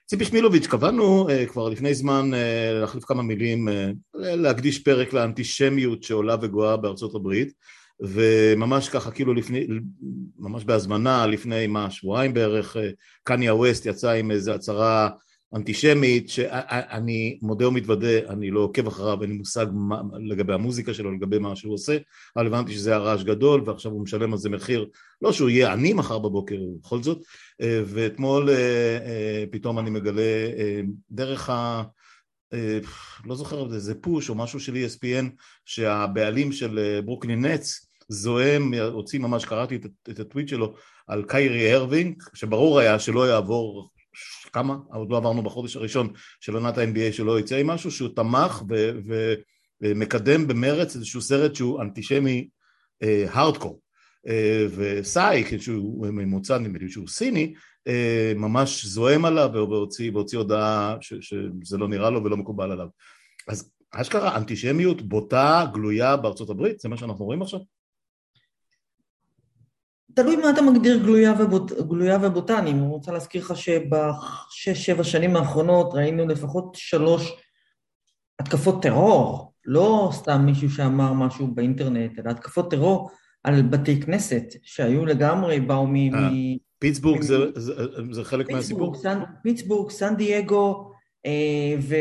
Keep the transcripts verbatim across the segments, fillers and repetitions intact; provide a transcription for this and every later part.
ציפי שמילוביץ', קבענו כבר לפני זמן להחליף כמה מילים, להקדיש פרק לאנטישמיות שעולה וגואה בארצות הברית, וממש ככה כאילו לפני, ממש בהזמנה לפני מה, שבועיים בערך, קניה ווסט יצא עם איזו הצהרה אנטישמית, שאני מודה ומתוודה, אני לא עוקב אחריו, אין לי מושג לגבי המוזיקה שלו, לגבי מה שהוא עושה, אבל הבנתי שזה הרעש גדול, ועכשיו הוא משלם על זה מחיר, לא שהוא יהיה עני מחר בבוקר, בכל זאת, ואתמול פתאום אני מגלה דרך ה... לא זוכר, זה פוש או משהו של E S P N, שהבעלים של ברוקלין נטס, זוהם, הוציא ממש, קראתי את הטוויט שלו, על קיירי הרווינג, שברור היה שלא יעבור... כמה? עוד לא עברנו בחודש הראשון של עונת ה-N B A שלא יצא עם משהו, שהוא תמך ומקדם במרץ איזשהו סרט שהוא אנטישמי הארדקור, וסאי, שהוא ממוצא, נדמה לי שהוא סיני, ממש זוהם עליו והוציא, והוציא הודעה שזה לא נראה לו ולא מקובל עליו. אז אשכרה אנטישמיות בוטה, גלויה בארצות הברית, זה מה שאנחנו רואים עכשיו? תלוי מה אתה מגדיר גלויה, ובוט, גלויה ובוטה. אני רוצה להזכיר לך שבשש, שבע שנים האחרונות ראינו לפחות שלוש התקפות טרור, לא סתם מישהו שאמר משהו באינטרנט, אלא התקפות טרור על בתי כנסת, שהיו לגמרי, באו מ... פיטסבורג זה, זה, זה חלק מהסיפור? סן, פיטסבורג, סן דייגו, ו...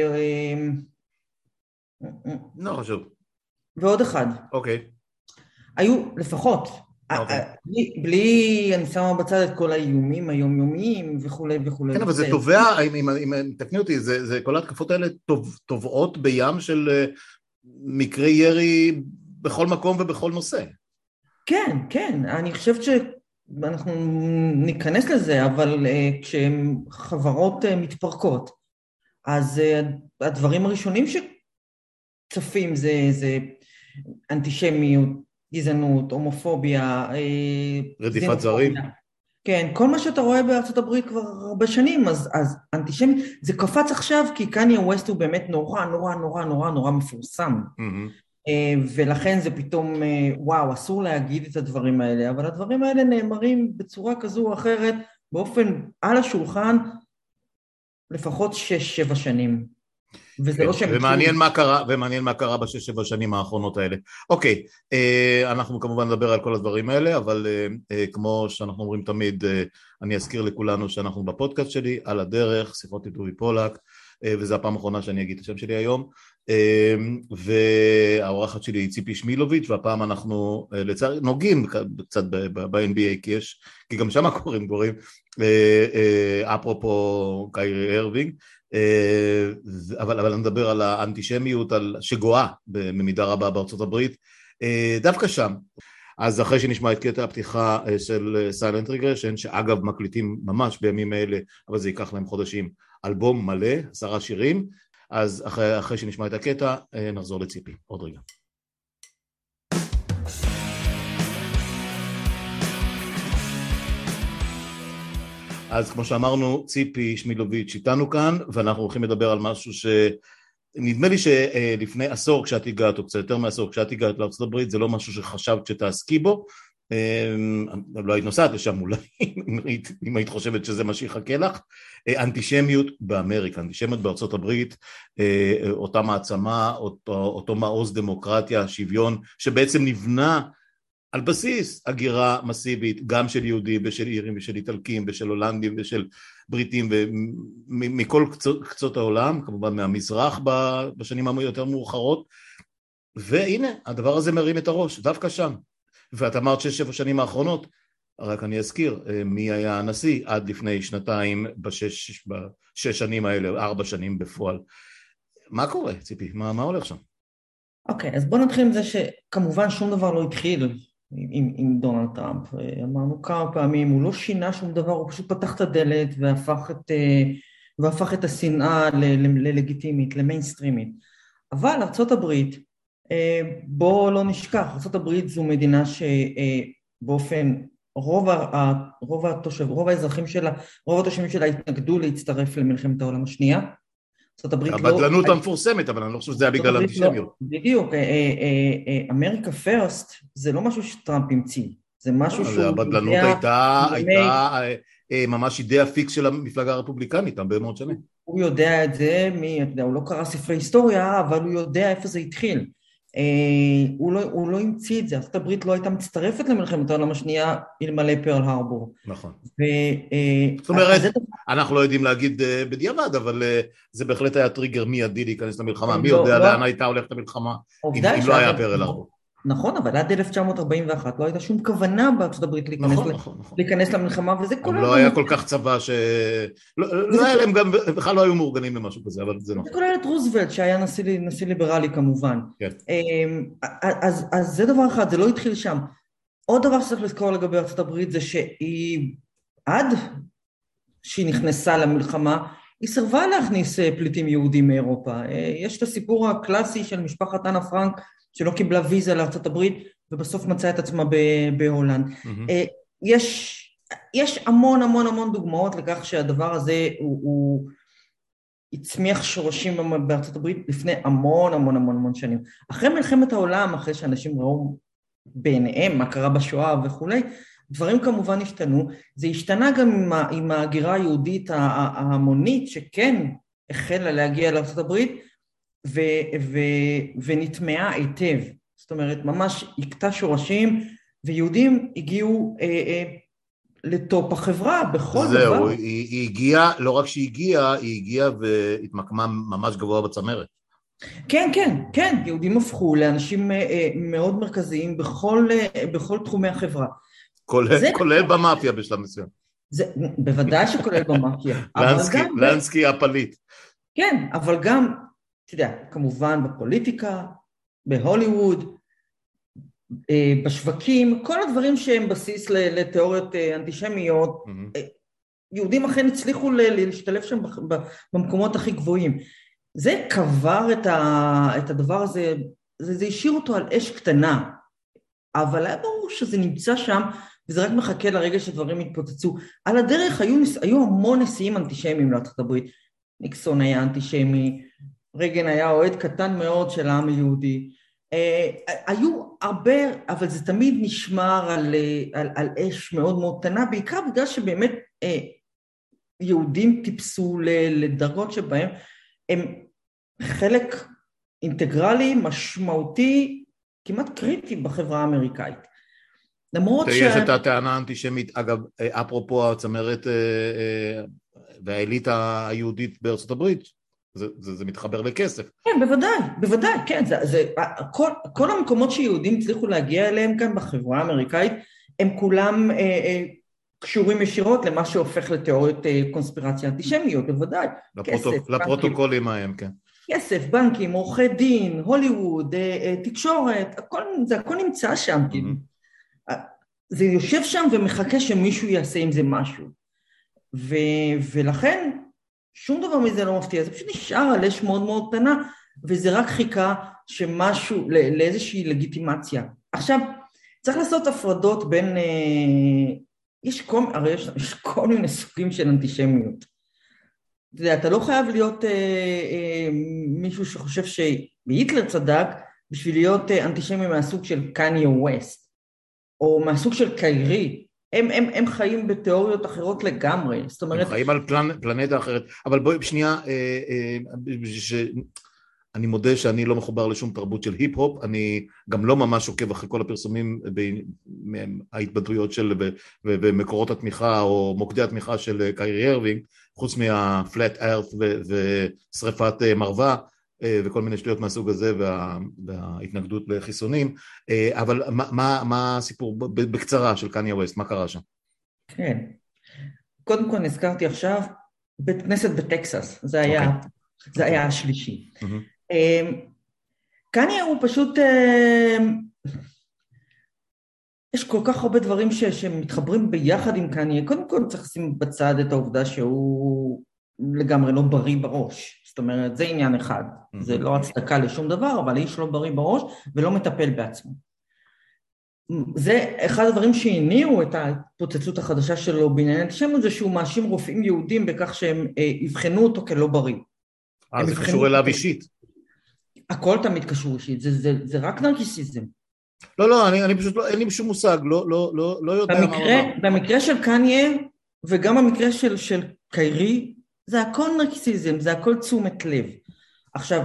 לא חשוב. ועוד אחד. אוקיי. היו לפחות... בלי, בלי, אני שמה בצד את כל האיומים היומיומיים וכו' וכו'. כן, אבל זה תובע, אם תקני אותי, זה כל ההתקפות האלה תובעות בים של מקרי ירי בכל מקום ובכל נושא. כן, כן, אני חושבת שאנחנו ניכנס לזה, אבל כשהן חברות מתפרקות, אז הדברים הראשונים שצפים זה אנטישמיות, גזענות, הומופוביה, רדיפת זרים. כן, כל מה שאתה רואה בארצות הברית כבר הרבה שנים, אז, אז אנטישמי, זה קפץ עכשיו, כי קניה ווסט הוא באמת נורא, נורא, נורא, נורא, נורא מפורסם. Mm-hmm. ולכן זה פתאום, וואו, אסור להגיד את הדברים האלה, אבל הדברים האלה נאמרים בצורה כזו או אחרת, באופן על השולחן, לפחות שש, שבע שנים. וזה לא שהם... ומעניין מה קרה, ומעניין מה קרה בשש שבע שנים האחרונות האלה. אוקיי, אנחנו כמובן נדבר על כל הדברים האלה, אבל כמו שאנחנו אומרים תמיד, אני אזכיר לכולנו שאנחנו בפודקאסט שלי, על הדרך, שיחות עם דובי פולק, וזו הפעם האחרונה שאני אגיד את השם שלי היום, והאורחת שלי היא ציפי שמילוביץ', והפעם אנחנו לצערי נוגעים קצת ב-N B A, כי יש, כי גם שם קוראים קוראים, אפרופו קיירי הרווינג, אבל, אבל אני מדבר על האנטישמיות על שגואה במידה רבה בארצות הברית, דווקא שם. אז אחרי שנשמע את קטע הפתיחה של Silent Regression, שאגב מקליטים ממש בימים האלה, אבל זה ייקח להם חודשים, אלבום מלא, עשרה שירים, אז אחרי, אחרי שנשמע את הקטע, נחזור לציפי, עוד רגע. אז כמו שאמרנו, ציפי שמילוביץ' איתנו כאן, ואנחנו הולכים לדבר על משהו שנדמה לי שלפני עשור כשאת הגעת, או קצת יותר מעשור כשאת הגעת לארצות הברית, זה לא משהו שחשבת שתעסקי בו, לא היית נוסעת לשם אולי, אם היית חושבת שזה מה שיחכה לך, אנטישמיות באמריקה, אנטישמיות בארצות הברית, אותה מעצמה, אותו, אותו מעוז דמוקרטיה, שוויון, שבעצם נבנה, על בסיס הגירה מסיבית, גם של יהודים ושל אירים ושל איטלקים ושל הולנדים ושל בריטים ומכל קצות, קצות העולם, כמובן מהמזרח בשנים היותר מאוחרות, והנה הדבר הזה מרים את הראש, דווקא שם. ואת אמרת שש שבע שנים האחרונות, רק אני אזכיר מי היה הנשיא עד לפני שנתיים בשש, בשש שנים האלה, ארבע שנים בפועל. מה קורה, ציפי? מה, מה הולך שם? אוקיי, okay, אז בוא נתחיל עם זה שכמובן שום דבר לא התחיל עם, עם דונלד טראמפ. אמרנו כמה פעמים, הוא לא שינה שום דבר, הוא פשוט פתח את הדלת והפך את, והפך את השנאה ללגיטימית, למיינסטרימית. אבל ארצות הברית, בוא לא נשכח, ארצות הברית זו מדינה שבאופן, רוב, רוב, התושב, רוב האזרחים שלה, רוב התושבים שלה התנגדו להצטרף למלחמת העולם השנייה. הבדלנות המפורסמת, אבל אני לא חושב שזה היה בגלל אנטישמיות. בדיוק, אמריקה פרסט זה לא משהו שטראמפ המציא, זה משהו שהוא... הבדלנות הייתה ממש אידאה פיקס של המפלגה הרפובליקנית, הרבה מאוד שנים. הוא יודע את זה, מי, אתה יודע, הוא לא קרא ספרי היסטוריה, אבל הוא יודע איפה זה התחיל. הוא לא, הוא לא המציא את זה, ארצות הברית לא הייתה מצטרפת למלחמת העולם השנייה אלמלא פרל הרבור. נכון. ו, זאת אומרת, אנחנו לא יודעים להגיד בדיעבד, אבל זה בהחלט היה טריגר מיידי להיכנס למלחמה. מי יודע לאן הייתה הולכת המלחמה אם לא היה פרל הרבור. נכון, אבל עד אלף תשע מאות ארבעים ואחת לא הייתה שום כוונה בארצות הברית להיכנס, נכון, נכון, נכון. להיכנס למלחמה, וזה כולל... לא היה כל כך צבא ש... לא, לא היה להם גם, בכלל לא היו מאורגנים למשהו כזה, אבל זה לא. זה כולל את רוזוולט, שהיה נשיא, נשיא ליברלי כמובן. כן. אז, אז זה דבר אחד, זה לא התחיל שם. עוד דבר שצריך לזכור לגבי ארצות הברית, זה שהיא, עד שהיא נכנסה למלחמה, היא סרבה להכניס פליטים יהודים מאירופה. יש את הסיפור הקלאסי של משפחת אנה פרנק, שלא קיבלה ויזה לארצות הברית, ובסוף מצאה את עצמה בהולנד. Mm-hmm. יש, יש המון המון המון דוגמאות לכך שהדבר הזה הוא, הוא הצמיח שורשים בארצות הברית לפני המון המון המון המון שנים. אחרי מלחמת העולם, אחרי שאנשים ראו בעיניהם מה קרה בשואה וכולי, דברים כמובן השתנו. זה השתנה גם עם, עם ההגירה היהודית ההמונית, שכן החלה להגיע לארצות הברית, ו, ו, ונטמעה היטב, זאת אומרת, ממש הקטע שורשים, ויהודים הגיעו אה, אה, לטופ החברה בכל זהו, דבר. זהו, היא, היא הגיעה, לא רק שהיא הגיעה, היא הגיעה והתמקמה ממש גבוה בצמרת. כן, כן, כן, יהודים הפכו לאנשים אה, אה, מאוד מרכזיים בכל, אה, בכל תחומי החברה. כולל, זה... כולל במאפיה בשלב מסוים. זה, בוודאי שכולל במאפיה. לנסקי, לנסקי הפליט. כן, אבל גם, אתה יודע, כמובן בפוליטיקה, בהוליווד, בשווקים, כל הדברים שהם בסיס לתיאוריות אנטישמיות, mm-hmm. יהודים אכן הצליחו להשתלב שם במקומות הכי גבוהים. זה קבר את, ה, את הדבר הזה, זה, זה השאיר אותו על אש קטנה, אבל היה ברור שזה נמצא שם, וזה רק מחכה לרגע שדברים התפוצצו. על הדרך היו, היו המון נשיאים אנטישמיים לארצות הברית, ניקסון היה אנטישמי, רייגן היה אוהד קטן מאוד של העם היהודי, Uh, היו הרבה, אבל זה תמיד נשמר על, על, על אש מאוד מאוד קטנה, בעיקר בגלל שבאמת uh, יהודים טיפסו לדרגות שבהם הם חלק אינטגרלי, משמעותי, כמעט קריטי בחברה האמריקאית. למרות ש... יש את הטענה האנטישמית, אגב, אפרופו הצמרת והאליטה היהודית בארצות הברית, זה, זה, זה מתחבר לכסף. כן, בוודאי, בוודאי, כן. זה, זה, כל, כל המקומות שיהודים הצליחו להגיע אליהם כאן בחברה האמריקאית, הם כולם אה, אה, קשורים ישירות למה שהופך לתיאוריות אה, קונספירציה אנטישמיות, בוודאי. לפרוטוק, כסף, לפרוטוקולים בנקים, ההם, כן. כסף, בנקים, עורכי דין, הוליווד, אה, אה, תקשורת, הכל, זה הכל נמצא שם. Mm-hmm. כאילו. זה יושב שם ומחכה שמישהו יעשה עם זה משהו. ו, ולכן, שום דבר מזה לא מפתיע, זה פשוט נשאר על אש מאוד מאוד קטנה, וזה רק חיכה שמשהו, לאיזושהי לגיטימציה. עכשיו, צריך לעשות הפרדות בין, אה, יש כל, הרי יש, יש כל מיני סוגים של אנטישמיות. אתה יודע, אתה לא חייב להיות אה, אה, מישהו שחושב שהיטלר צדק, בשביל להיות אה, אנטישמי מהסוג של קניה ווסט, או מהסוג של קיירי, הם, הם, הם חיים בתיאוריות אחרות לגמרי, זאת אומרת... הם חיים על פלנ, פלנטה אחרת, אבל בואי שנייה, אה, אה, ש... אני מודה שאני לא מחובר לשום תרבות של היפ-הופ, אני גם לא ממש עוקב אחרי כל הפרסומים ההתבטאויות של ומקורות התמיכה או מוקדי התמיכה של קיירי ארווינג, חוץ מה-flat earth ושריפת מרווה וכל מיני שטויות מהסוג הזה וה, וההתנגדות לחיסונים, אבל מה, מה, מה הסיפור בקצרה של קניה ווסט, מה קרה שם? כן, קודם כל נזכרתי עכשיו, בית כנסת בטקסס, זה היה, okay. זה היה השלישי. Mm-hmm. קניה הוא פשוט, יש כל כך הרבה דברים ש, שמתחברים ביחד עם קניה, קודם כל צריך לשים בצד את העובדה שהוא לגמרי לא בריא בראש, זאת אומרת זה עניין אחד, mm-hmm. זה לא הצדקה לשום דבר, אבל איש לא בריא בראש ולא מטפל בעצמו. זה אחד הדברים שהניעו את ההתפוצצות החדשה שלו בעניין האנטישמיות, זה שהוא מאשים רופאים יהודים בכך שהם יבחנו אותו כלא בריא. אה, זה קשור אליו אישית. הכל תמיד קשור אישית, זה, זה, זה רק נרקיסיזם. לא, לא, אני, אני פשוט לא, אין לי שום מושג, לא, לא, לא, לא יודע במקרה, מה... במקרה של קניה, וגם המקרה של, של קיירי, זה הכל נרקיסיזם, זה הכל תשומת לב. עכשיו,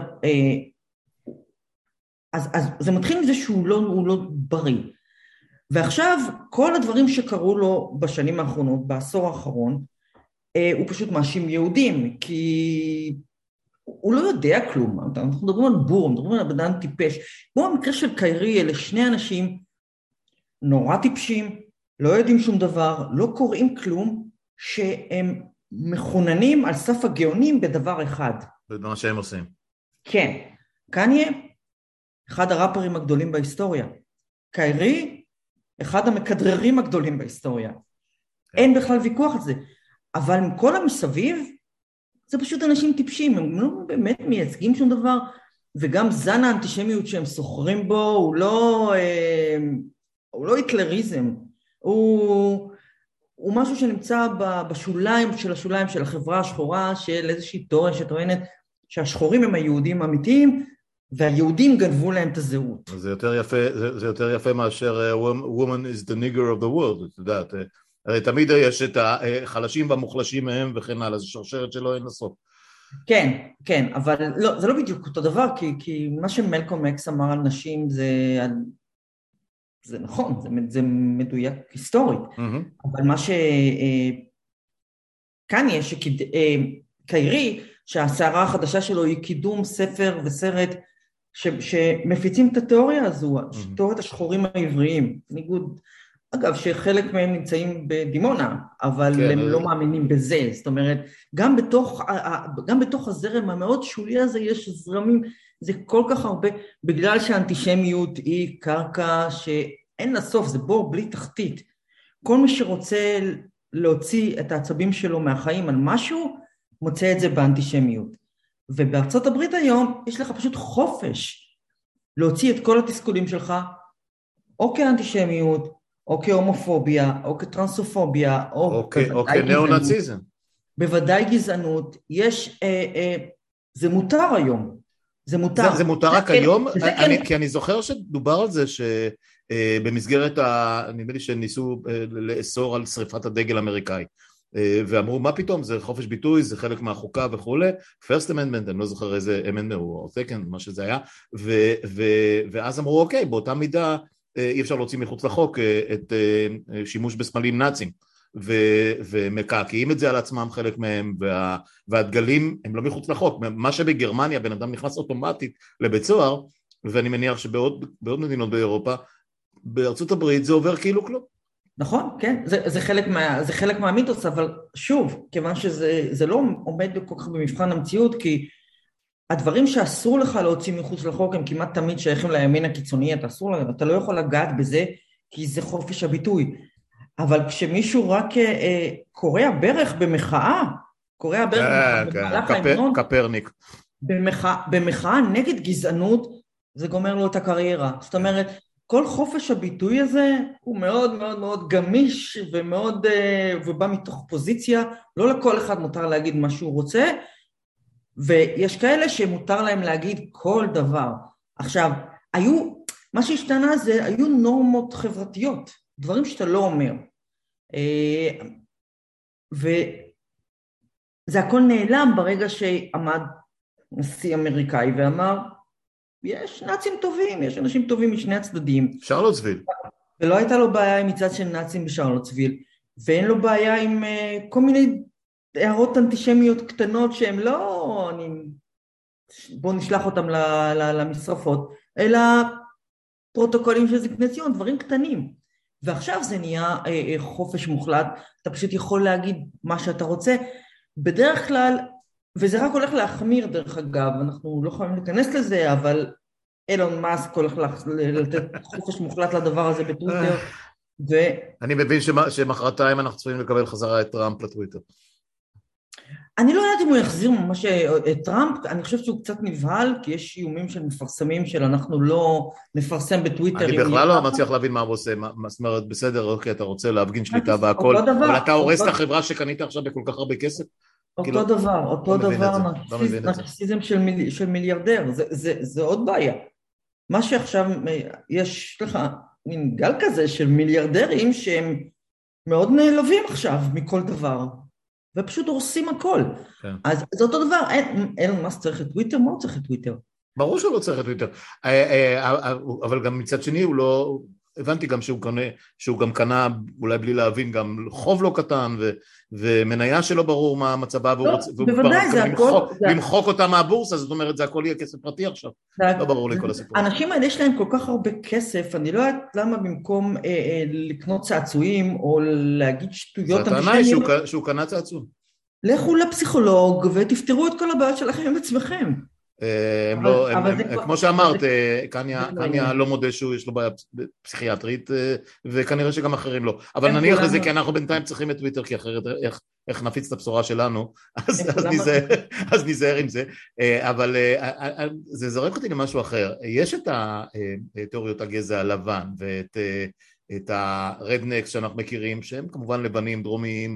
אז, אז זה מתחיל מזה שהוא לא, הוא לא בריא. ועכשיו, כל הדברים שקרו לו בשנים האחרונות, בעשור האחרון, הוא פשוט מאשים יהודים, כי הוא לא יודע כלום. אנחנו מדברים על בור, מדברים על בן טיפש. כמו המקרה של קיירי, אלה שני אנשים נורא טיפשים, לא יודעים שום דבר, לא קוראים כלום, שהם מכוננים על סף הגאונים בדבר אחד. במה שהם עושים. כן. קניה, אחד הראפרים הגדולים בהיסטוריה. קיירי, אחד המכדררים הגדולים בהיסטוריה. כן. אין בכלל ויכוח על זה. אבל כל המסביב, זה פשוט אנשים טיפשים, הם לא באמת מייצגים שום דבר, וגם זן האנטישמיות שהם סוחרים בו, הוא לא, הוא לא היטלריזם, הוא, הוא משהו שנמצא בשוליים של השוליים של החברה השחורה, של איזושהי תיאוריה שטוענת שהשחורים הם היהודים האמיתיים, והיהודים גנבו להם את הזהות. זה יותר יפה, זה, זה יותר יפה מאשר uh, woman is the nigger of the world, את יודעת, הרי תמיד יש את החלשים והמוחלשים מהם וכן הלאה, זה שרשרת שלא אין לסוף. כן, כן, אבל לא, זה לא בדיוק אותו דבר, כי, כי מה שמלקום אקס אמר על נשים זה, זה נכון, זה, זה מדויק היסטורית, mm-hmm. אבל מה שכאן יש, קיירי, שהסערה החדשה שלו היא קידום ספר וסרט ש, שמפיצים את התיאוריה הזו, mm-hmm. תיאוריית השחורים העבריים, ניגוד, אגב, שחלק מהם נמצאים בדימונה, אבל כן, הם זה... לא מאמינים בזה, זאת אומרת, גם בתוך, גם בתוך הזרם המאוד שולי הזה יש זרמים, זה כל כך הרבה, בגלל שהאנטישמיות היא קרקע שאין לה סוף, זה בור בלי תחתית. כל מי שרוצה להוציא את העצבים שלו מהחיים על משהו, מוצא את זה באנטישמיות. ובארצות הברית היום יש לך פשוט חופש להוציא את כל התסכולים שלך, או כאנטישמיות, או כהומופוביה, או כטרנסופוביה, או, או כנאו-נאציזם. בוודאי גזענות, יש, אה, אה, זה מותר היום, זה מותר. זה, זה מותר רק כן, היום? אני, כן. כי אני זוכר שדובר על זה שבמסגרת, ה, נדמה לי שניסו לאסור על שריפת הדגל האמריקאי, ואמרו מה פתאום, זה חופש ביטוי, זה חלק מהחוקה וכו', First Amendment, אני לא זוכר איזה amendment או second, מה שזה היה, ו, ו, ואז אמרו אוקיי, באותה מידה, אי אפשר להוציא מחוץ לחוק את שימוש בסמלים נאצים, ומקעקעים את זה על עצמם חלק מהם, וה, והדגלים הם לא מחוץ לחוק, מה שבגרמניה בן אדם נכנס אוטומטית לבית סוהר, ואני מניח שבעוד בעוד מדינות באירופה, בארצות הברית זה עובר כאילו כלום. נכון, כן, זה, זה חלק מה, זה חלק מהמיתוס, אבל שוב, כיוון שזה זה לא עומד כל כך במבחן המציאות, כי הדברים שאסור לך להוציא מחוץ לחוק הם כמעט תמיד שייכים לימין הקיצוני, אתה, אסור, אתה לא יכול לגעת בזה כי זה חופש הביטוי. אבל כשמישהו רק אה, קורע ברך במחאה, קורע ברך אה, במהלך כן, ההמנון, קפרניק. במחאה, במחאה נגד גזענות, זה גומר לו את הקריירה. זאת אומרת, כל חופש הביטוי הזה הוא מאוד מאוד מאוד גמיש ומאוד, אה, ובא מתוך פוזיציה, לא לכל אחד מותר להגיד מה שהוא רוצה, ויש כאלה שמותר להם להגיד כל דבר. עכשיו, היו, מה שהשתנה זה, היו נורמות חברתיות, דברים שאתה לא אומר. וזה הכל נעלם ברגע שעמד נשיא אמריקאי ואמר, יש נאצים טובים, יש אנשים טובים משני הצדדים. שרלוטסוויל. ולא הייתה לו בעיה עם מצד של נאצים בשרלוטסוויל, ואין לו בעיה עם כל מיני הערות אנטישמיות קטנות שהן לא, אני, בוא נשלח אותם למשרפות, אלא פרוטוקולים של זקני ציון, דברים קטנים. ועכשיו זה נהיה חופש מוחלט, אתה פשוט יכול להגיד מה שאתה רוצה. בדרך כלל, וזה רק הולך להחמיר דרך אגב, אנחנו לא יכולים להיכנס לזה, אבל אילון מאסק הולך לתת חופש מוחלט לדבר הזה בטוויטר. ו... אני מבין שמחרתיים אנחנו צריכים לקבל חזרה את טראמפ לטוויטר. אני לא יודעת אם הוא יחזיר ממש את טראמפ, אני חושבת שהוא קצת נבהל, כי יש איומים של מפרסמים של אנחנו לא נפרסם בטוויטר. אני בכלל לא מצליח להבין מה הוא עושה, זאת אומרת, בסדר, אוקיי, אתה רוצה להפגין שליטה והכל, אבל אתה הורס את החברה שקנית עכשיו בכל כך הרבה כסף? אותו דבר, אותו דבר, נרקסיזם של מיליארדר, זה עוד בעיה. מה שעכשיו, יש לך מין גל כזה של מיליארדרים שהם מאוד נעלבים עכשיו מכל דבר, ופשוט הורסים הכל. כן. אז זה אותו דבר, אילון מאסק צריך את טוויטר, מה הוא צריך את טוויטר? ברור שהוא לא צריך את טוויטר, אבל גם מצד שני הוא לא, הבנתי גם שהוא קנה, שהוא גם קנה, אולי בלי להבין, גם חוב לא קטן, ו, ומניה שלא ברור מה מצבה, והוא לא, רוצה, בוודאי, זה הכל, למחוק, זה, למחוק אותה מהבורסה, זאת אומרת, זה הכל יהיה כסף פרטי עכשיו, זה, לא ברור לי כל הסיפור. האנשים האלה יש להם כל כך הרבה כסף, אני לא יודעת למה במקום אה, אה, לקנות צעצועים, או להגיד שטויות הטענה היא שהוא, אנטישמיות, שהוא קנה צעצוע. לכו לפסיכולוג ותפתרו את כל הבעיות שלכם עם עצמכם. הם אבל, לא, הם, אבל הם, זה הם, כבר, כמו שאמרת, זה, קניה, זה לא קניה עניין. לא מודה שיש לו בעיה פסיכיאטרית, וכנראה שגם אחרים לא. אבל הם נניח לזה, כולם, כי אנחנו בינתיים צריכים את טוויטר, כי אחרת איך, איך נפיץ את הבשורה שלנו, אז, אז, כולם, ניזהר, אז ניזהר עם זה. אבל זה זורק אותי למשהו אחר. יש את התיאוריות הגזע הלבן, ואת את הרדנקס שאנחנו מכירים, שהם כמובן לבנים, דרומיים,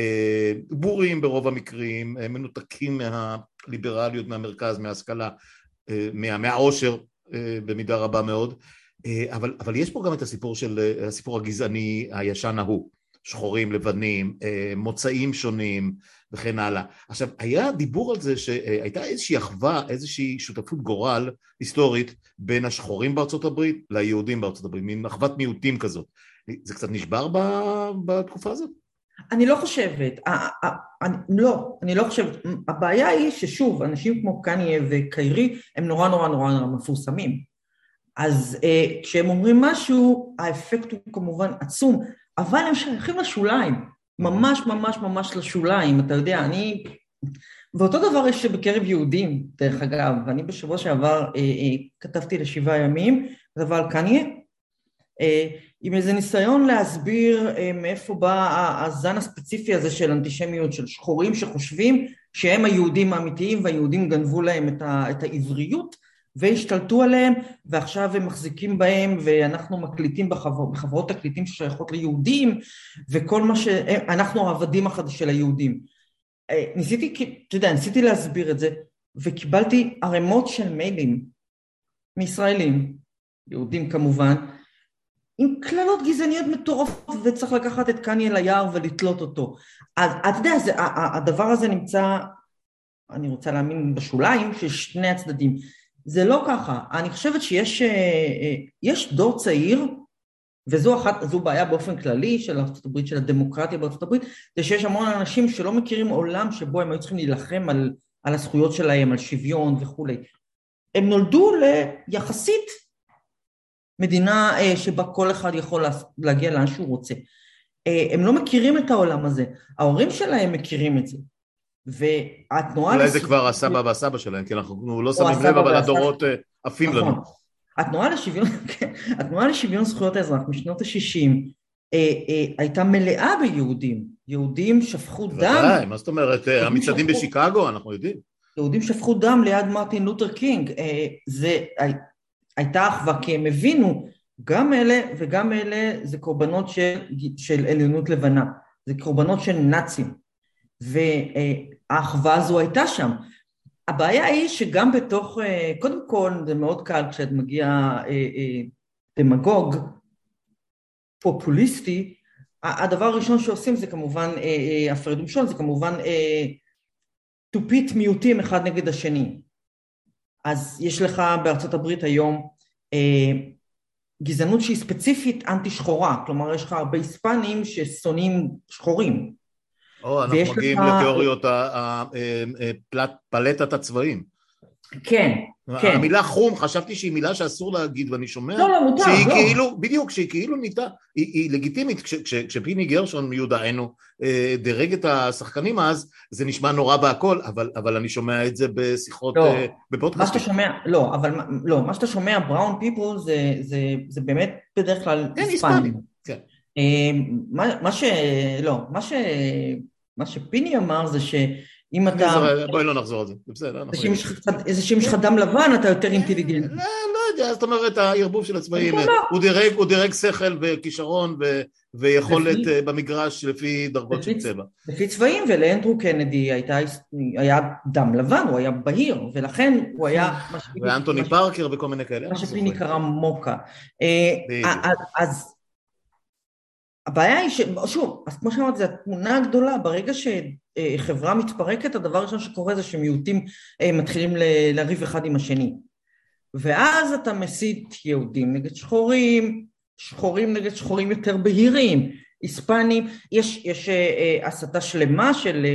בורים ברוב המקרים, מנותקים מהליברליות, מהמרכז, מההשכלה, מה, מהעושר במידה רבה מאוד, אבל, אבל יש פה גם את הסיפור של, הסיפור הגזעני הישן ההוא, שחורים, לבנים, מוצאים שונים וכן הלאה. עכשיו, היה דיבור על זה שהייתה איזושהי אחווה, איזושהי שותפות גורל היסטורית בין השחורים בארצות הברית ליהודים בארצות הברית, מין אחוות מיעוטים כזאת. זה קצת נשבר בתקופה הזאת? אני לא חושבת, אני, לא, אני לא חושבת, הבעיה היא ששוב, אנשים כמו קניה וקיירי, הם נורא נורא נורא נורא מפורסמים, אז אה, כשהם אומרים משהו, האפקט הוא כמובן עצום, אבל הם שייכים לשוליים, ממש ממש ממש לשוליים, אתה יודע, אני, ואותו דבר יש בקרב יהודים, דרך אגב, ואני בשבוע שעבר אה, אה, כתבתי לשבעה ימים, כתבה על קניה, אה, עם איזה ניסיון להסביר אה, מאיפה בא הזן הספציפי הזה של אנטישמיות, של שחורים שחושבים שהם היהודים האמיתיים, והיהודים גנבו להם את, ה, את העבריות, והשתלטו עליהם, ועכשיו הם מחזיקים בהם, ואנחנו מקליטים בחבר, בחברות תקליטים ששייכות ליהודים, וכל מה ש... אנחנו העבדים החדשים של היהודים. ניסיתי, אתה יודע, ניסיתי להסביר את זה, וקיבלתי ערימות של מיילים, מישראלים, יהודים כמובן, עם כללות גזעניות מטורפות, וצריך לקחת את קניה ליער ולתלות אותו. אז אתה יודע, זה, הדבר הזה נמצא, אני רוצה להאמין בשוליים, של שני הצדדים. זה לא ככה, אני חושבת שיש יש דור צעיר, וזו אחת, זו בעיה באופן כללי של ארצות הברית, של הדמוקרטיה בארצות הברית, זה שיש המון אנשים שלא מכירים עולם שבו הם היו צריכים להילחם על, על הזכויות שלהם, על שוויון וכו'. הם נולדו ליחסית מדינה שבה כל אחד יכול להגיע לאן שהוא רוצה. הם לא מכירים את העולם הזה, ההורים שלהם מכירים את זה. והתנועה... אולי זה כבר הסבא והסבא שלהם, כי אנחנו לא שמים לב, אבל הדורות עפים לנו. התנועה לשוויון, התנועה לשוויון זכויות האזרח משנות ה-שישים הייתה מלאה ביהודים, יהודים שפכו דם. ודאי, מה זאת אומרת, המצעדים בשיקגו, אנחנו יודעים. יהודים שפכו דם ליד מרטין לותר קינג, זה הייתה אחווה, כי הם הבינו, גם אלה וגם אלה זה קורבנות של, של עליונות לבנה, זה קורבנות של נאצים, והאחווה הזו הייתה שם. הבעיה היא שגם בתוך, קודם כל זה מאוד קל כשאת מגיע דמגוג, פופוליסטי, הדבר הראשון שעושים זה כמובן, הפרד ומשול, זה כמובן טופית מיעוטים אחד נגד השני. אז יש לך בארצות הברית היום גזענות שהיא ספציפית אנטי שחורה, כלומר יש לך הרבה היספנים ששונאים שחורים. או, אנחנו מגיעים לך... לתיאוריות פלטת הצבעים. כן, כן. המילה חום, חשבתי שהיא מילה שאסור להגיד, ואני שומע... לא, לא, מותר, שהיא לא. כאילו, בדיוק, שהיא כאילו ניתה, היא, היא לגיטימית, כש, כש, כשפיני גרשון מיודענו דרג את השחקנים אז, זה נשמע נורא בהכל, אבל, אבל אני שומע את זה בשיחות, לא, בפודקאסטים. מה שאתה שומע, לא, אבל לא, מה שאתה שומע, brown people, זה, זה, זה באמת בדרך כלל כן, היספנים. כן. מה, מה ש... לא, מה ש... מה שפיני אמר זה שאם אתה... בואי לא נחזור על זה, זה בסדר. איזה שם יש לך דם לבן, אתה יותר אינטליגנט. לא, לא יודע, זאת אומרת, הערבוב של הצבעים, הוא דירג שכל וכישרון ויכולת במגרש לפי דרגות של צבע. לפי צבעים, ולאנדרו קנדי היה דם לבן, הוא היה בהיר, ולכן הוא היה... ואנטוני פארקר וכל מיני כאלה. מה שפיני קרא מוקה. אז... הבעיה היא ששוב, אז כמו שאמרת, זו התמונה הגדולה, ברגע שחברה מתפרקת, הדבר הראשון שקורה זה שמיעוטים מתחילים לריב אחד עם השני. ואז אתה מסית יהודים נגד שחורים, שחורים נגד שחורים יותר בהירים, היספנים, יש, יש הסתה שלמה של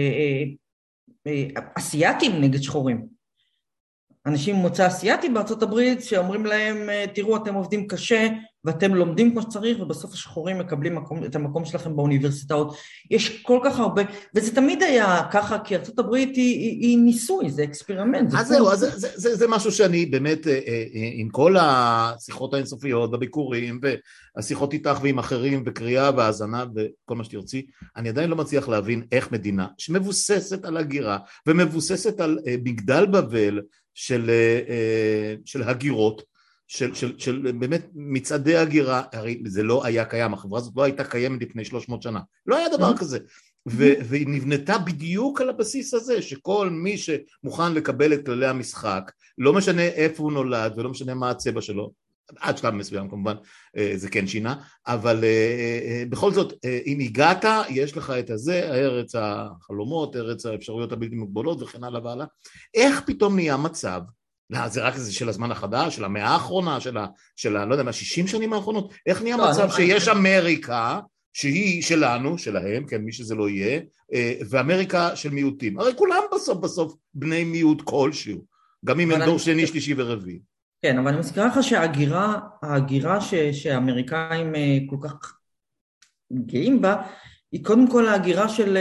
אסיאטים נגד שחורים. אנשים ממוצא אסיאטי בארצות הברית שאומרים להם, תראו, אתם עובדים קשה, ואתם לומדים כמו שצריך, ובסוף השחורים מקבלים מקום, את המקום שלכם באוניברסיטאות. יש כל כך הרבה, וזה תמיד היה ככה, כי ארצות הברית היא, היא, היא ניסוי, זה אקספרימנט. אז זהו, אז זה, זה, זה, זה משהו שאני באמת, עם כל השיחות האינסופיות, בביקורים, והשיחות איתך ועם אחרים, וקריאה והאזנה, וכל מה שתרצי, אני עדיין לא מצליח להבין איך מדינה שמבוססת על הגירה, ומבוססת על מגדל בבל של, של הגירות, של, של, של באמת מצעדי הגירה, הרי זה לא היה קיים, החברה הזאת לא הייתה קיימת לפני שלוש מאות שנה, לא היה דבר כזה, ו, והיא נבנתה בדיוק על הבסיס הזה, שכל מי שמוכן לקבל את כללי המשחק, לא משנה איפה הוא נולד, ולא משנה מה הצבע שלו, עד שלב מסוים כמובן, זה כן שינה, אבל בכל זאת, אם הגעת, יש לך את הזה, ארץ החלומות, ארץ האפשרויות הבלתי מוגבלות, וכן הלאה והלאה, איך פתאום נהיה מצב, לא, זה רק זה של הזמן החדש, של המאה האחרונה, של, ה, של ה, לא יודע מה, שישים שנים האחרונות, איך נהיה לא, מצב שיש אני... אמריקה, שהיא שלנו, שלהם, כן, מי שזה לא יהיה, ואמריקה של מיעוטים, הרי כולם בסוף בסוף בני מיעוט כלשהו, גם אם הם דור שני, שלישי ורביעי. כן, אבל אני מזכירה לך שההגירה, ההגירה ש, שהאמריקאים כל כך גאים בה, היא קודם כל ההגירה של...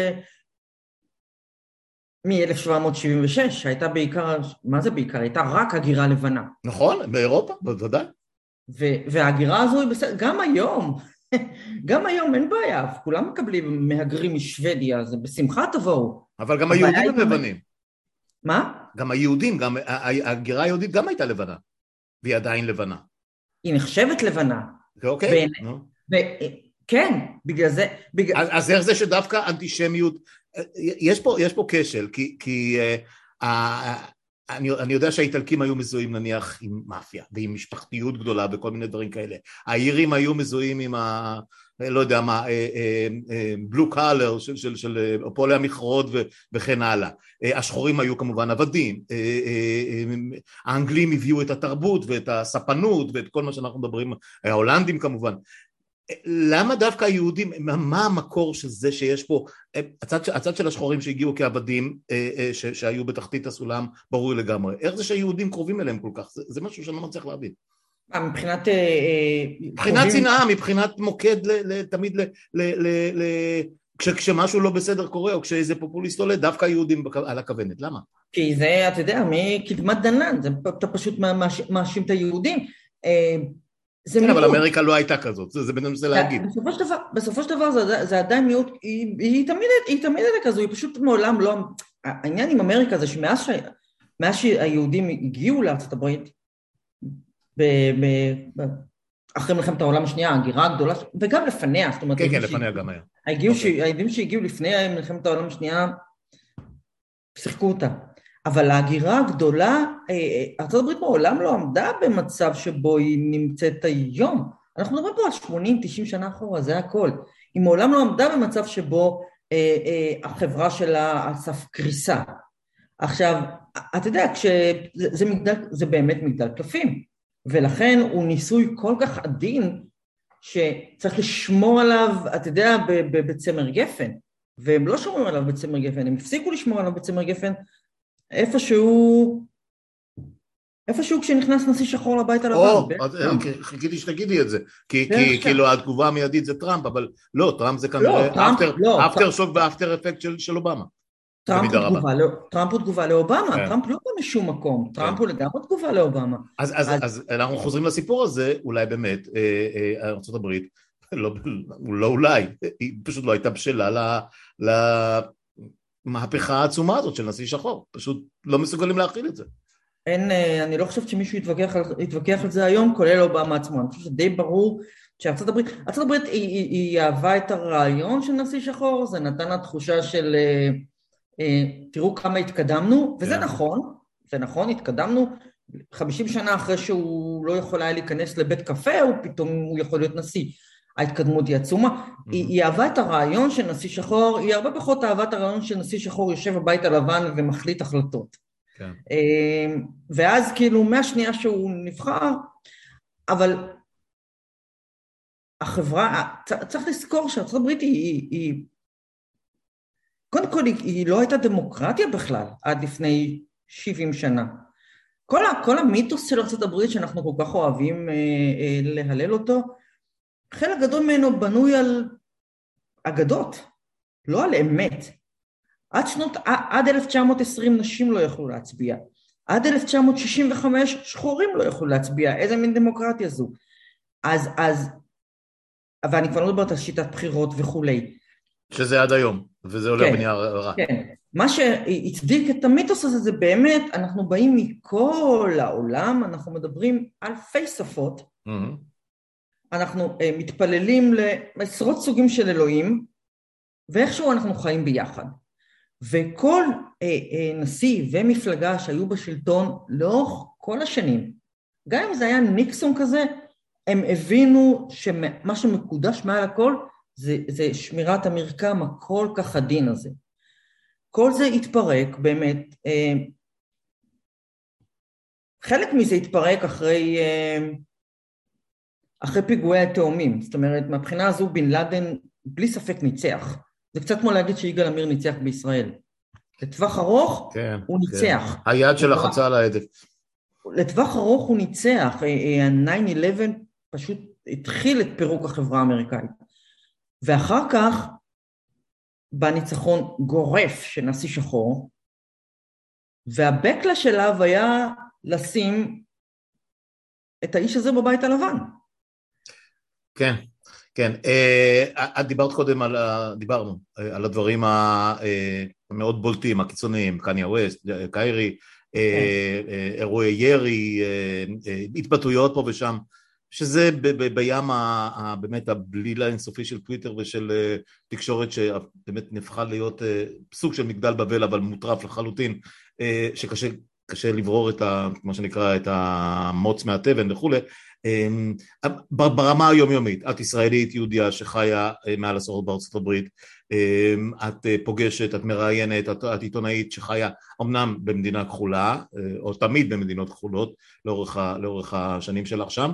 מ-אלף שבע מאות שבעים ושש, שהייתה בעיקר, מה זה בעיקר? הייתה רק הגירה לבנה. נכון, באירופה, בוודאי. וההגירה הזו היא בסדר, גם היום, גם היום אין בעיה, כולם מקבלים מהגרים משוודיה, זה בשמחה תבואו. אבל גם היהודים הם לבנים. מה? גם היהודים, גם ההגירה היהודית גם הייתה לבנה, והיא עדיין לבנה. היא נחשבת לבנה. אוקיי. כן, בגלל זה... אז איך זה שדווקא אנטישמיות... יש פה, יש פה כשל, כי, כי uh, uh, אני, אני יודע שהאיטלקים היו מזוהים נניח עם מאפיה, ועם משפחתיות גדולה וכל מיני דברים כאלה. האירים היו מזוהים עם ה... לא יודע מה, בלו קלר של, של, של פועלי המכרות ו, וכן הלאה. השחורים היו כמובן עבדים. האנגלים הביאו את התרבות ואת הספנות ואת כל מה שאנחנו מדברים, ההולנדים כמובן. למה דווקא היהודים, מה המקור של זה שיש פה, הצד, הצד של השחורים שהגיעו כעבדים, ש, שהיו בתחתית הסולם, ברור לגמרי, איך זה שהיהודים קרובים אליהם כל כך, זה, זה משהו שאני לא מצליח להבין. מבחינת... מבחינת שנאה, מבחינת מוקד תמיד ל... כשמשהו לא בסדר קורה, או כשאיזה פופוליסט עולה, דווקא היהודים על הכוונת, למה? כי זה, אתה יודע, מקדמת דנן, אתה פשוט מאשים את היהודים, כן, אבל אמריקה לא הייתה כזאת, זה בן אדם להגיד. בסופו של דבר זה עדיין מיעוט, היא תמיד הייתה כזו, היא פשוט מעולם לא... העניין עם אמריקה זה שמאז שהיהודים הגיעו לארצות הברית, אחרי מלחמת העולם השנייה, ההגירה הגדולה, וגם לפניה, זאת אומרת... כן, כן, לפניה גם היה. היהודים שהגיעו לפני מלחמת העולם השנייה, שיחקו אותה. אבל ההגירה הגדולה, ארצות הברית מעולם לא עמדה במצב שבו היא נמצאת היום. אנחנו מדברים פה על שמונים תשעים שנה אחורה, זה הכל. היא מעולם לא עמדה במצב שבו אה, אה, החברה שלה על סף קריסה. עכשיו, אתה יודע, כשזה, זה, מגדל, זה באמת מגדל קלפים, ולכן הוא ניסוי כל כך עדין, שצריך לשמור עליו, אתה יודע, בצמר גפן, והם לא שומרים עליו בצמר גפן, הם הפסיקו לשמור עליו בצמר גפן, איפשהו, איפשהו כשנכנס נשיא שחור לבית הלבן. או, חיכיתי שתגידי את זה, כי כאילו התגובה המיידית זה טראמפ, אבל לא, טראמפ זה כנראה אפטר שוק ואפטר אפקט של אובמה. טראמפ הוא תגובה לאובמה, טראמפ לא בא משום מקום, טראמפ הוא לגמרי תגובה לאובמה. אז אנחנו חוזרים לסיפור הזה, אולי באמת, ארצות הברית, לא אולי, היא פשוט לא הייתה בשלה למהפכה העצומה הזאת של נשיא שחור, פשוט לא מסוגלים להכיל את זה. אין, אני לא חושבת שמישהו יתווכח על זה היום, כולל אובמה עצמו, אני חושבת שדי ברור שארצות הברית, ארצות הברית היא אהבה את הרעיון של נשיא שחור, זה נתן לה תחושה של... תראו כמה התקדמנו, וזה נכון, זה נכון, התקדמנו, חמישים שנה אחרי שהוא לא יכול היה להיכנס לבית קפה, הוא פתאום הוא יכול להיות נשיא, ההתקדמות היא עצומה. Mm-hmm. היא, היא אהבה את הרעיון של נשיא שחור, היא הרבה פחות אהבה את הרעיון של נשיא שחור יושב בבית הלבן ומחליט החלטות. כן. ואז כאילו מהשנייה שהוא נבחר, אבל החברה, צריך לזכור שארצות הברית היא, היא קודם כל היא, היא לא הייתה דמוקרטיה בכלל עד לפני שבעים שנה. כל, כל המיתוס של ארצות הברית שאנחנו כל כך אוהבים אה, אה, להלל אותו, חלק גדול ממנו בנוי על אגדות, לא על אמת. עד, שנות, עד אלף תשע מאות ועשרים נשים לא יכלו להצביע. עד אלף תשע מאות שישים וחמש שחורים לא יכלו להצביע. איזה מין דמוקרטיה זו? אז, אז, ואני כבר לא מדברת על שיטת בחירות וכולי. שזה עד היום, וזה עולה בנייר רע. כן, מה שהצדיק את המיתוס הזה זה באמת, אנחנו באים מכל העולם, אנחנו מדברים אלפי שפות, mm-hmm. אנחנו uh, מתפללים לעשרות סוגים של אלוהים, ואיכשהו אנחנו חיים ביחד. וכל uh, uh, נשיא ומפלגה שהיו בשלטון לאורך כל השנים, גם אם זה היה ניקסון כזה, הם הבינו שמה שמקודש מעל הכל, זה, זה שמירת המרקם הכל כך עדין הזה. כל זה התפרק באמת, אה, חלק מזה התפרק אחרי, אה, אחרי פיגועי התאומים, זאת אומרת, מהבחינה הזו בן לאדן בלי ספק ניצח. זה קצת כמו להגיד שיגאל עמיר ניצח בישראל. לטווח ארוך כן, הוא ניצח. כן. היד של החצה על ההדף. לטווח ארוך הוא ניצח, ה-תשע אחת עשרה פשוט התחיל את פירוק החברה האמריקאית. ואחר כך בא ניצחון גורף של נשיא שחור, והבקלה שלה היה לשים את האיש הזה בבית הלבן. כן, כן. את דיברת קודם על, דיברנו על הדברים המאוד בולטים, הקיצוניים, קניה ווסט, קיירי, אירועי ירי, התבטאויות פה ושם, שזה בים באמת הבליל האינסופי של טוויטר ושל תקשורת שבאמת נפחה להיות סוג של מגדל בבל אבל מוטרף לחלוטין, שקשה קשה לברור את ה, מה שנקרא את המוץ מהטבן וכו'. ברמה היומיומית, את ישראלית יהודיה שחיה מעל עשרות בארצות הברית, את פוגשת, את מראיינת, את, את עיתונאית שחיה אמנם במדינה כחולה, או תמיד במדינות כחולות, לאורך, לאורך השנים שלך שם,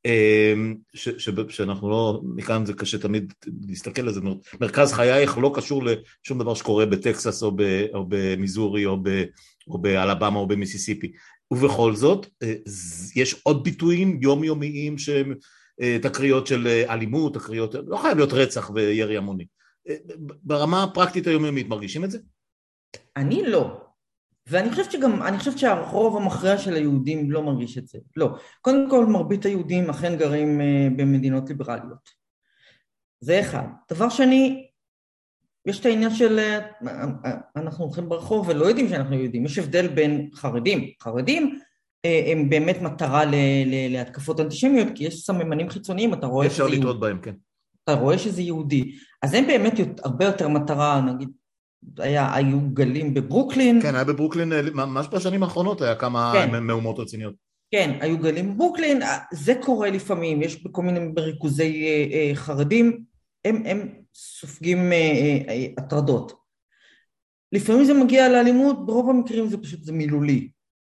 ש, ש, שאנחנו לא, מכאן זה קשה תמיד להסתכל על זה, מרכז חייך לא קשור לשום דבר שקורה בטקסס או, ב, או במיזורי או, ב, או באלבמה או במיסיסיפי, ובכל זאת יש עוד ביטויים יומיומיים שהם תקריות של אלימות, תקריות, לא חייב להיות רצח וירי המוני. ברמה הפרקטית היומיומית מרגישים את זה? אני לא. ואני חושבת שגם, אני חושבת שהרוב המכריע של היהודים לא מרגיש את זה. לא. קודם כל, מרבית היהודים אכן גרים במדינות ליברליות. זה אחד. דבר שני, יש את העניין של, אנחנו הולכים ברחוב ולא יודעים שאנחנו יודעים. יש הבדל בין חרדים. חרדים הם באמת מטרה להתקפות אנטישמיות, כי יש סממנים חיצוניים, אתה רואה אפשר לטעות בהם, כן. אתה רואה שזה יהודי. אז הם באמת הרבה יותר מטרה, נגיד, היה, היו גלים בברוקלין. כן, היה בברוקלין, ממש בשנים האחרונות היה כמה כן. מהומות רציניות. כן, היו גלים בברוקלין, זה קורה לפעמים, יש בכל מיני ריכוזי אה, אה, חרדים, הם, הם סופגים אה, אה, הטרדות. לפעמים זה מגיע לאלימות, ברוב המקרים זה פשוט זה מילולי.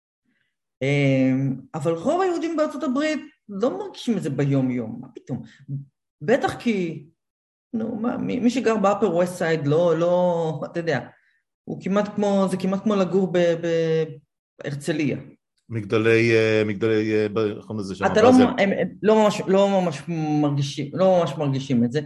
אה, אבל רוב היהודים בארצות הברית לא מרגישים את זה ביום יום, מה פתאום? בטח כי, נו, מה, מי, מי שגר באפר ווסט סייד לא, לא, אתה יודע, הוא כמעט כמו, זה כמעט כמו לגור בהרצליה. מגדלי, מגדלי, איך לזה שם? אתה לא, הם, הם לא ממש, לא ממש מרגישים, לא ממש מרגישים את זה.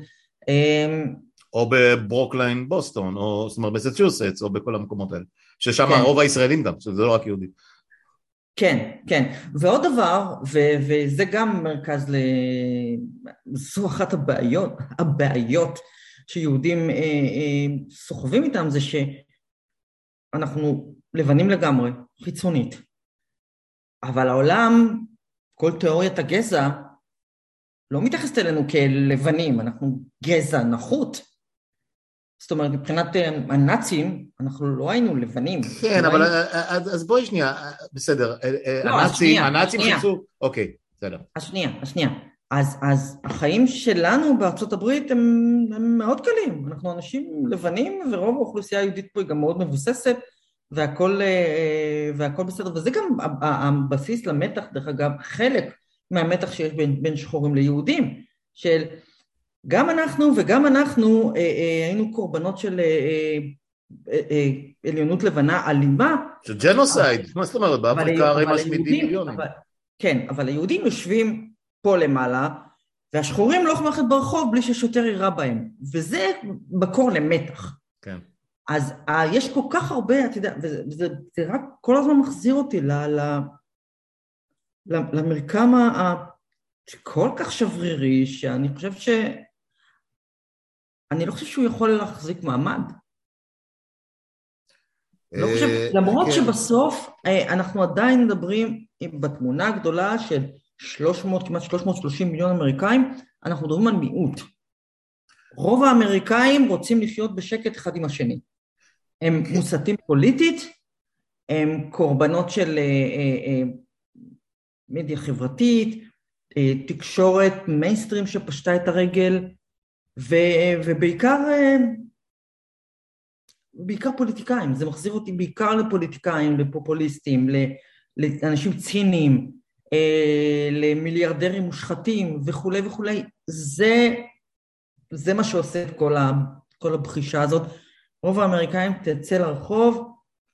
או בברוקליין, בוסטון, או זאת אומרת בסצ'וסטס, או בכל המקומות האלה, ששם כן. הרוב הישראלים גם, שזה לא רק יהודים. כן, כן. ועוד דבר, ו- וזה גם מרכז ל... זו אחת הבעיות, הבעיות שיהודים אה, אה, סוחבים איתם, זה שאנחנו לבנים לגמרי, חיצונית. אבל העולם, כל תיאוריית הגזע, לא מתייחסת אלינו כלבנים, אנחנו גזע נחות. זאת אומרת, מבחינת הנאצים, אנחנו לא היינו לבנים. כן, אבל אז בואי שנייה, בסדר, הנאצים חיפשו, אוקיי, בסדר. השנייה, השנייה. אז, אז החיים שלנו בארצות הברית הם, הם מאוד קלים, אנחנו אנשים לבנים ורוב האוכלוסייה היהודית פה היא גם מאוד מבוססת והכל, והכל בסדר, וזה גם הבסיס למתח, דרך אגב, חלק מהמתח שיש בין, בין שחורים ליהודים, של גם אנחנו וגם אנחנו היינו קורבנות של עליונות לבנה אלימה. של ג'נוסייד, מה זאת אומרת, באפריקה הרי משמידים מיליונים. אבל, כן, אבל היהודים יושבים פה למעלה, והשחורים לא יכולים ללכת ברחוב בלי ששוטר יירה בהם, וזה מקור למתח. כן. אז יש כל כך הרבה, אתה יודע, וזה, וזה, זה רק כל הזמן מחזיר אותי ל, ל, למרקם הכל כך שברירי, שאני חושב ש... אני לא חושב שהוא יכול להחזיק מעמד. לא חושב, למרות שבסוף אנחנו עדיין מדברים בתמונה הגדולה של שלוש מאות, כמעט שלוש מאות ושלושים מיליון אמריקאים, אנחנו מדברים על מיעוט. רוב האמריקאים רוצים לחיות בשקט אחד עם השני. הם מוסתים פוליטית, הם קורבנות של מדיה חברתית, תקשורת מיינסטרים שפשטה את הרגל, ובעיקר... בעיקר פוליטיקאים, זה מחזיר אותי בעיקר לפוליטיקאים, לפופוליסטים, לאנשים ציניים, למיליארדרים מושחתים וכו' וכו'. זה, זה מה שעושה את כל, ה, כל הבחישה הזאת. רוב האמריקאים תצא לרחוב.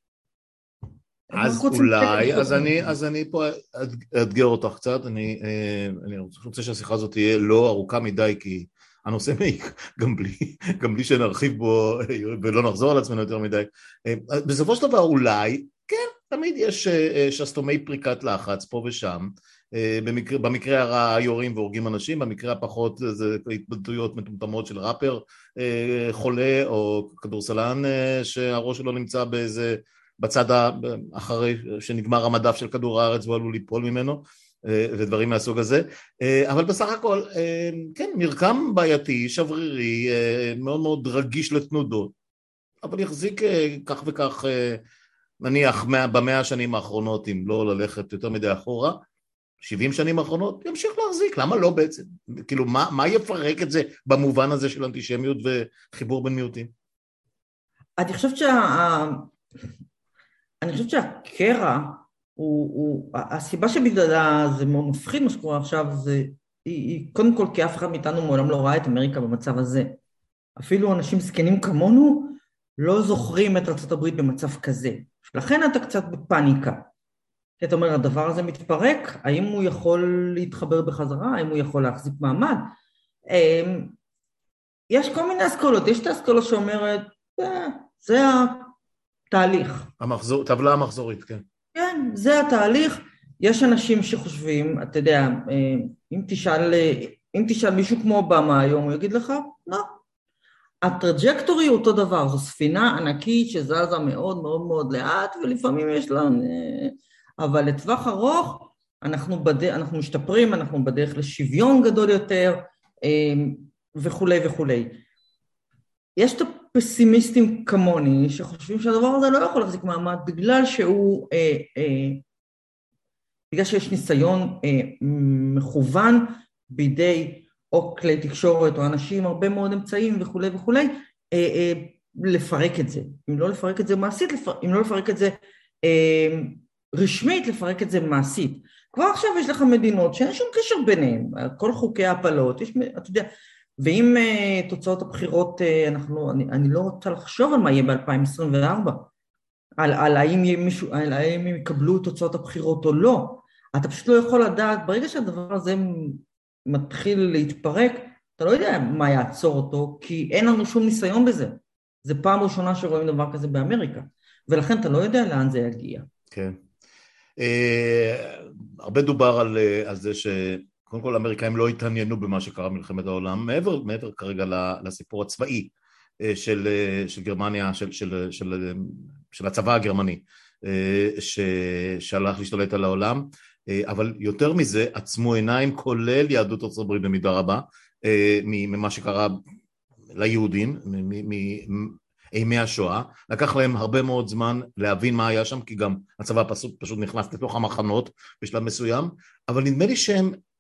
אז אולי, אז אני, אז אני פה אתגר אותך קצת, אני, אני רוצה שהשיחה הזאת תהיה לא ארוכה מדי, כי הנושא מעיק, גם בלי, גם בלי שנרחיב בו ולא נחזור על עצמנו יותר מדי. בסופו של דבר אולי, כן, תמיד יש שסתומי פריקת לחץ פה ושם, במקרה, במקרה הרע יורים והורגים אנשים, במקרה הפחות זה התבטאויות מטומטמות של ראפר חולה או כדורסלן שהראש שלו נמצא באיזה, בצד אחרי שנגמר המדף של כדור הארץ והוא עלול ליפול ממנו, ודברים מהסוג הזה, אבל בסך הכל, כן, מרקם בעייתי, שברירי, מאוד מאוד רגיש לתנודות, אבל יחזיק כך וכך, נניח, במאה השנים האחרונות, אם לא ללכת יותר מדי אחורה, שבעים שנים האחרונות, ימשיך להחזיק, למה לא בעצם? כאילו, מה, מה יפרק את זה במובן הזה של אנטישמיות וחיבור בין מיעוטים? אני חושבת שה... אני חושבת שהקרע, הוא, הוא, הסיבה שבגללה זה מאוד מפחיד מה שקורה עכשיו, זה, היא, היא קודם כל כי אף אחד מאיתנו מעולם לא ראה את אמריקה במצב הזה. אפילו אנשים זקנים כמונו לא זוכרים את ארצות הברית במצב כזה. לכן אתה קצת בפאניקה. כי אתה אומר, הדבר הזה מתפרק, האם הוא יכול להתחבר בחזרה, האם הוא יכול להחזיק מעמד? יש כל מיני אסכולות, יש את האסכולה שאומרת, זה התהליך. המחזור, טבלה המחזורית, כן. כן, זה התהליך. יש אנשים שחושבים, אתה יודע, אם תשאל, אם תשאל מישהו כמו אובמה היום, הוא יגיד לך, לא. הטראג'קטורי הוא אותו דבר, זו ספינה ענקית שזזה מאוד מאוד מאוד לאט, ולפעמים יש לה, אבל לטווח ארוך, אנחנו, בדרך, אנחנו משתפרים, אנחנו בדרך לשוויון גדול יותר, וכו' וכו'. יש את הפסימיסטים כמוני, שחושבים שהדבר הזה לא יכול להחזיק מעמד, בגלל שהוא, אה, אה, בגלל שיש ניסיון אה, מכוון בידי או כלי תקשורת או אנשים, הרבה מאוד אמצעים וכו' וכו', אה, אה, לפרק את זה. אם לא לפרק את זה מעשית, לפר... אם לא לפרק את זה אה, רשמית, לפרק את זה מעשית. כבר עכשיו יש לך מדינות שאין שום קשר ביניהם, כל חוקי ההפלות, יש, אתה יודע, ואם uh, תוצאות הבחירות, uh, אנחנו, אני, אני לא רוצה לחשוב על מה יהיה ב-אלפיים עשרים וארבע, על, על האם יהיה מישהו, על האם הם יקבלו תוצאות הבחירות או לא. אתה פשוט לא יכול לדעת, ברגע שהדבר הזה מתחיל להתפרק, אתה לא יודע מה יעצור אותו, כי אין לנו שום ניסיון בזה. זה פעם ראשונה שרואים דבר כזה באמריקה, ולכן אתה לא יודע לאן זה יגיע. כן. Uh, הרבה דובר על, uh, על זה ש... קודם כל, האמריקאים לא התעניינו במה שקרה במלחמת העולם, מעבר, מעבר כרגע לסיפור הצבאי של, של גרמניה, של, של, של, של הצבא הגרמני, ש, שהלך להשתלט על העולם, אבל יותר מזה, עצמו עיניים, כולל יהדות ארצות הברית במידה רבה, ממה שקרה ליהודים, מאימי השואה, לקח להם הרבה מאוד זמן להבין מה היה שם, כי גם הצבא פשוט, פשוט נכנס לתוך המחנות בשלב מסוים, אבל נדמה לי שהם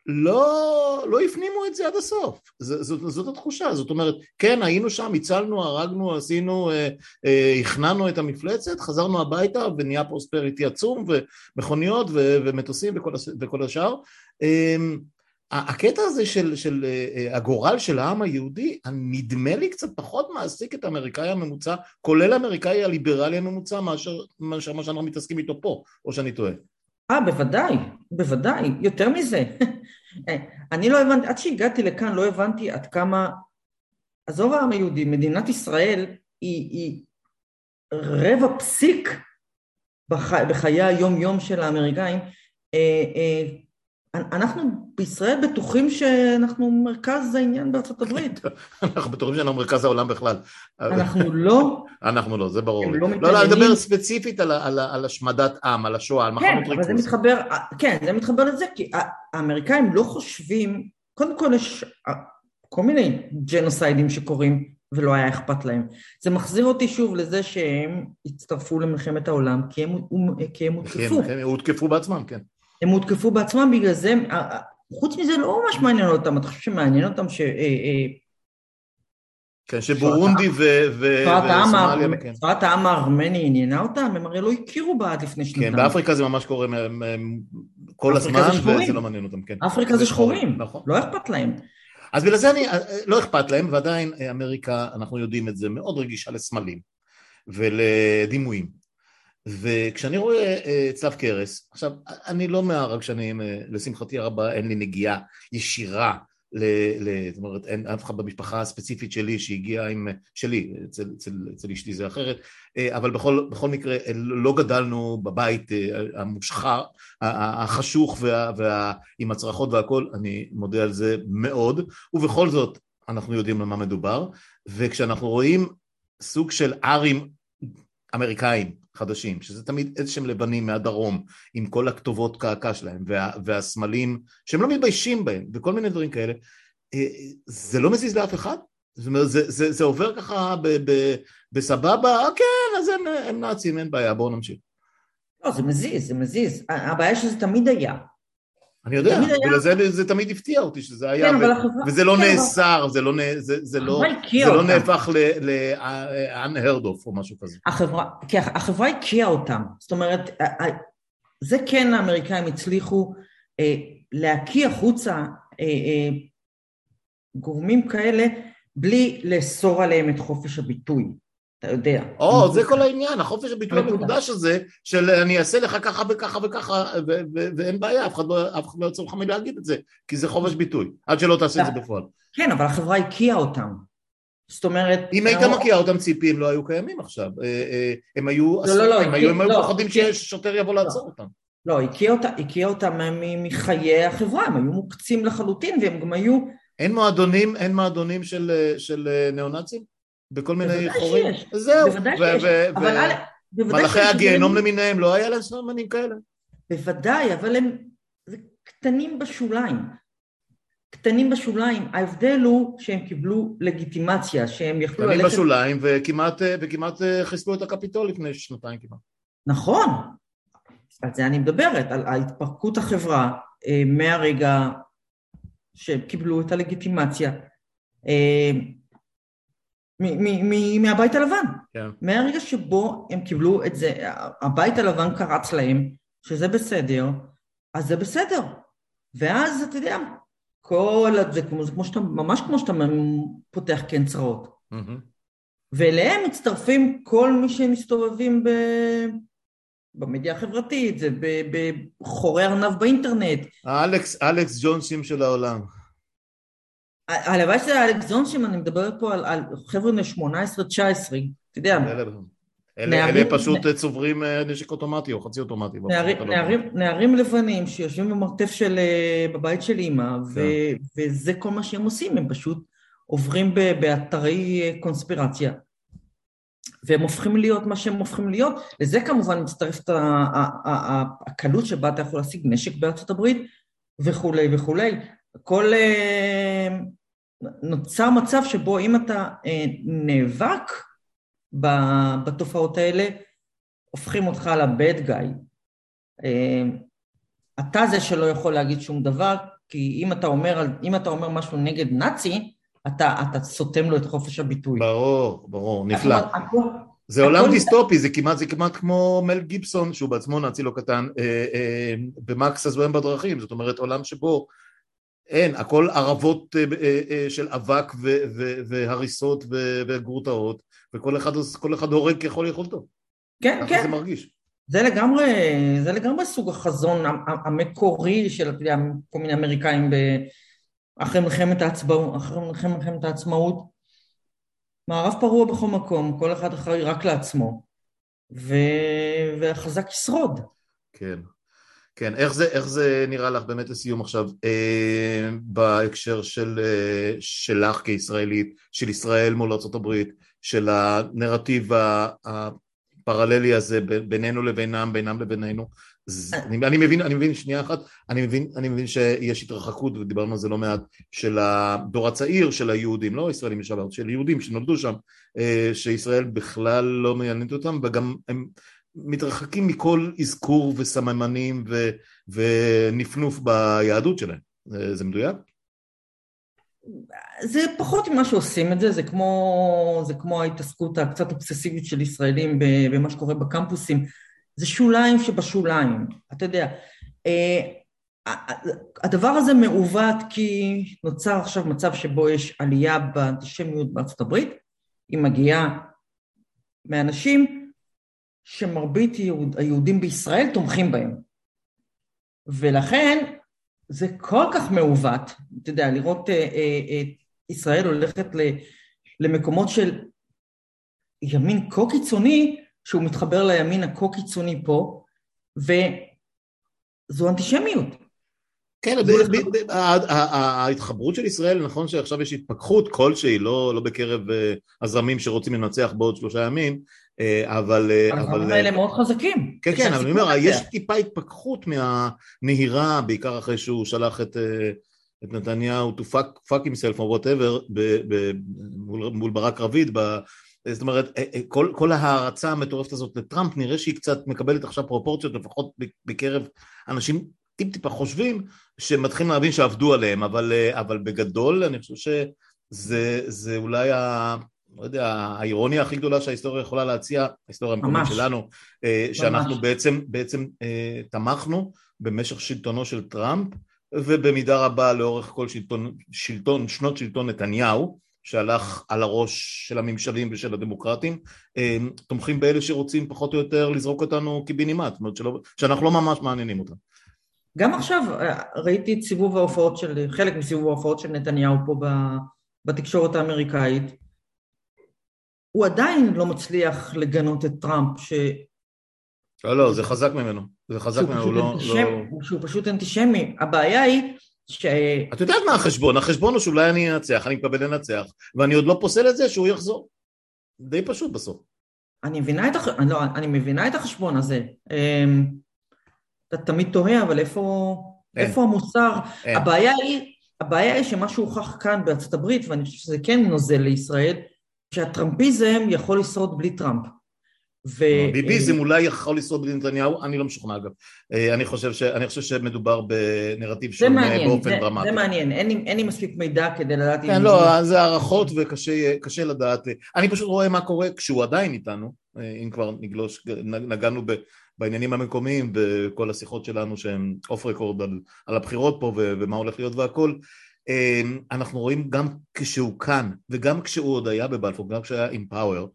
לא, לא הפנימו את זה עד הסוף. זאת, זאת, זאת התחושה. זאת אומרת, כן, היינו שם, הצלנו, הרגנו, עשינו, אה, אה, הכננו את המפלצת, חזרנו הביתה ונהיה פרוספריטי עצום, ומכוניות ו, ומטוסים וכל, וכל השאר. אה, הקטע הזה של, של אה, הגורל של העם היהודי, נדמה לי קצת פחות מעסיק את האמריקאי הממוצע, כולל האמריקאי הליברלי הממוצע, מאשר, מאשר מה שאנחנו מתעסקים איתו פה, או שאני טועה. אה, בוודאי, בוודאי, יותר מזה. אני לא הבנתי, עד שהגעתי לכאן לא הבנתי עד כמה, עזוב העם היהודי, מדינת ישראל היא, היא רבע פסיק בח, בחיי היום-יום של האמריקאים. אנחנו בישראל בטוחים שאנחנו מרכז העניין בארצות הברית. אנחנו בטוחים שאנחנו מרכז העולם בכלל. אנחנו לא. אנחנו לא, זה ברור. לא, לא, לא, לדבר ספציפית על, על, על השמדת עם, על השואה, על מחנות ריכוז. כן, אבל זה מתחבר, כן, זה מתחבר לזה, כי האמריקאים לא חושבים, קודם כל יש כל מיני ג'נוסיידים שקורים, ולא היה אכפת להם. זה מחזיר אותי שוב לזה שהם הצטרפו למלחמת העולם, כי הם, כי הם הותקפו. כן, הם הותקפו בעצמם, כן. הם הותקפו בעצמם, בגלל זה, חוץ מזה לא ממש מעניין אותם, אתה חושב שמעניין אותם ש... כן, שבורונדי וסומליה, כן. שפת העם הארמני עניינה אותם, הם הרי לא הכירו בה עד לפני שנתיים. כן, באפריקה זה ממש קורה כל הזמן, וזה לא מעניין אותם, כן. אפריקה זה שחורים, נכון. לא אכפת להם. אז בגלל זה אני, לא אכפת להם, ועדיין אמריקה, אנחנו יודעים את זה, מאוד רגישה לסמלים ולדימויים. וכשאני רואה צלב קרס, עכשיו, אני לא מהרגשנים, לשמחתי הרבה, אין לי נגיעה ישירה, זאת אומרת, אין אף אחד במשפחה הספציפית שלי שהגיעה עם, שלי, אצל, אצל, אצל אשתי זה אחרת, אבל בכל, בכל מקרה לא גדלנו בבית המושחר, החשוך וה, וה, עם הצרחות והכל, אני מודה על זה מאוד, ובכל זאת אנחנו יודעים על מה מדובר, וכשאנחנו רואים סוג של ערים אמריקאים, חדשים, שזה תמיד איזשהם לבנים מהדרום, עם כל הכתובות קעקע שלהם, וה, והסמלים, שהם לא מתביישים בהם, וכל מיני דברים כאלה, זה לא מזיז לאף אחד? זאת אומרת, זה, זה, זה עובר ככה ב, ב, בסבבה, כן, אז הם, הם נאצים, אין בעיה, בואו נמשיך. לא, זה מזיז, זה מזיז. הבעיה שזה תמיד היה. אני יודע, ולזה זה תמיד הפתיע אותי שזה היה, וזה לא נאסר, זה לא נהפך ל-unheard of או משהו כזה. כי החברה הקיעה אותם, זאת אומרת, זה כן האמריקאים הצליחו להקיע חוצה גורמים כאלה, בלי לאסור עליהם את חופש הביטוי. אתה יודע. או, זה כל העניין, החופש הביטוי המקודש הזה, של אני אעשה לך ככה וככה וככה, ואין בעיה, אף אחד לא יוצא לך מלהגיד את זה, כי זה חופש ביטוי, עד שלא תעשה את זה בפועל. כן, אבל החברה הקיעה אותם. זאת אומרת... אם היית מקיעה אותם ציפים, לא היו קיימים עכשיו. הם היו פוחדים ששוטר יבוא לעצור אותם. לא, הקיעה אותם מחיי החברה, הם היו מוקצים לחלוטין, והם גם היו... אין מועדונים, אין מועדונים של ניאו-נאצים? בכל מיני חורים, זהו, ומלאכי הגיהנום למיניהם, לא היה להם סממנים כאלה. בוודאי, אבל הם קטנים בשוליים, קטנים בשוליים, ההבדל הוא שהם קיבלו לגיטימציה, שהם יכלו... קטנים בשוליים, וכמעט חיסלו את הקפיטול לפני שנתיים כמעט. נכון, על זה אני מדברת, על ההתפרקות החברה, מהרגע שהם קיבלו את הלגיטימציה, מהבית הלבן. מהרגע שבו הם קיבלו את זה, הבית הלבן קרץ להם, שזה בסדר, אז זה בסדר. ואז אתה יודע, כל זה, ממש כמו שאתה פותח קנצרות. ואליהם מצטרפים כל מי שהם מסתובבים במדיה החברתית, זה בחורי ארנב באינטרנט. אלכס ג'ונסים של העולם. הלוואי שזה אלכס ג'ונסים, אני מדברת פה על חבר'ה בני שמונה עשרה תשע עשרה, אתה יודע. אלה פשוט צוברים נשק אוטומטי או חצי אוטומטי. נערים לבנים שיושבים במרתף בבית של אמא, וזה כל מה שהם עושים, הם פשוט עוברים באתרי קונספירציה, והם הופכים להיות מה שהם הופכים להיות. לזה כמובן מצטרפת הקלות שבה אתה יכול להשיג נשק בארצות הברית, וכולי וכולי. כל נוצר מצב שבו אם אתה נאבק בתופעות האלה, הופכים אותך לבד גאי. אתה זה שלא יכול להגיד שום דבר, כי אם אתה אומר, אם אתה אומר משהו נגד נאצי, אתה, אתה סותם לו את חופש הביטוי. ברור, ברור, זאת נפלא. אומרת, הכל, זה עולם הכל, דיסטופי, זה כמעט, זה כמעט כמו מל גיבסון, שהוא בעצמו נאצי לא קטן, אה, אה, במקס הזוהם בדרכים, זאת אומרת, עולם שבו אין, הכל ערבות אה, אה, אה, של אבק ו- ו- והריסות ו- וגרוטאות, וכל אחד, כל אחד הורג ככל יכולתו. כן, ככה זה כן. מרגיש. זה לגמרי, זה לגמרי סוג החזון המקורי של, אתה יודע, כל מיני אמריקאים ב- אחרי מלחמת העצמאות, אחרי מלחמת העצמאות, מערב פרוע בכל מקום, כל אחד אחראי רק לעצמו, ו... והחזק ישרוד. כן. כן, איך זה, איך זה נראה לך באמת לסיום עכשיו, אה, בהקשר של, אה, שלך כישראלית, של ישראל מול ארצות הברית, של הנרטיב הפרללי הזה בינינו לבינם, בינם לבינינו, אני, אני מבין, אני מבין שנייה אחת, אני מבין, אני מבין שיש התרחקות, ודיברנו על זה לא מעט, של הדור הצעיר של היהודים, לא ישראלים לשעבר, של יהודים שנולדו שם, אה, שישראל בכלל לא מעניינת אותם, וגם הם מתרחקים מכל אזכור וסממנים ו, ונפנוף ביהדות שלהם. זה, זה מדויק? זה פחות ממה שעושים את זה, זה כמו, זה כמו ההתעסקות הקצת אובססיבית של ישראלים במה שקורה בקמפוסים, זה שוליים שבשוליים, אתה יודע. הדבר הזה מעוות כי נוצר עכשיו מצב שבו יש עלייה באנטישמיות בארצות הברית, היא מגיעה מאנשים שמרבית היהודים בישראל תומכים בהם. ולכן זה כל כך מעוות, אתה יודע, לראות אה, אה, ישראל הולכת למקומות של ימין כה קיצוני, שהוא מתחבר לימין הכה קיצוני פה, וזו אנטישמיות. כן, ההתחברות של ישראל, נכון שעכשיו יש התפכחות כלשהי, לא בקרב הזרמים שרוצים לנצח בעוד שלושה ימים, אבל... הזרמים האלה מאוד חזקים. כן, כן, אבל אני אומר, יש טיפה התפכחות מהנהירה, בעיקר אחרי שהוא שלח את נתניהו to fuck himself or whatever, מול ברק רביד, זאת אומרת, כל ההערצה המטורפת הזאת לטראמפ, נראה שהיא קצת מקבלת עכשיו פרופורציות, לפחות בקרב אנשים טיפ-טיפה חושבים, שמתחילים להבין שעבדו עליהם, אבל, אבל בגדול אני חושב שזה זה אולי ה... לא יודע, האירוניה הכי גדולה שההיסטוריה יכולה להציע, ההיסטוריה המקומית שלנו, שאנחנו ממש. בעצם, בעצם תמכנו במשך שלטונו של טראמפ, ובמידה רבה לאורך כל שלטון, שלטון, שנות שלטון נתניהו, שהלך על הראש של הממשלים ושל הדמוקרטים, תומכים באלה שרוצים פחות או יותר לזרוק אותנו קיבינימט, זאת אומרת שלא, שאנחנו לא ממש מעניינים אותם. גם עכשיו ראיתי את סיבוב ההופעות של, חלק מסיבוב ההופעות של נתניהו פה בתקשורת האמריקאית, הוא עדיין לא מצליח לגנות את טראמפ, ש... לא, לא, זה חזק ממנו, זה חזק ממנו, הוא לא... שהוא פשוט אנטישמי, הבעיה היא ש... את יודעת מה החשבון? החשבון הוא שאולי אני אנצח, אני מקבל לנצח, ואני עוד לא פוסל את זה שהוא יחזור. די פשוט בסוף. אני מבינה את, הח... לא, אני מבינה את החשבון הזה. אתה תמיד תוהה, אבל איפה, איפה המוסר? הבעיה היא, הבעיה היא שמה שהוכח כאן בארצות הברית, ואני חושב שזה כן נוזל לישראל, שהטראמפיזם יכול לשרוד בלי טראמפ. ביביזם אולי יכול לשרוד בלי נתניהו, אני לא משוכנע אגב. אני חושב ש, אני חושב שמדובר בנרטיב שונה באופן דרמטי. זה מעניין, אין לי מספיק מידע כדי לדעת... כן, לא, זה הערכות וקשה לדעת. אני פשוט רואה מה קורה כשהוא עדיין איתנו, אם כבר נגלוש, נגענו בעניינים המקומיים וכל השיחות שלנו שהן אוף רקורד על, על הבחירות פה ומה הולך להיות והכל. אנחנו רואים גם כשהוא כאן וגם כשהוא עוד היה בבלפור, גם כשהיה עם פאוור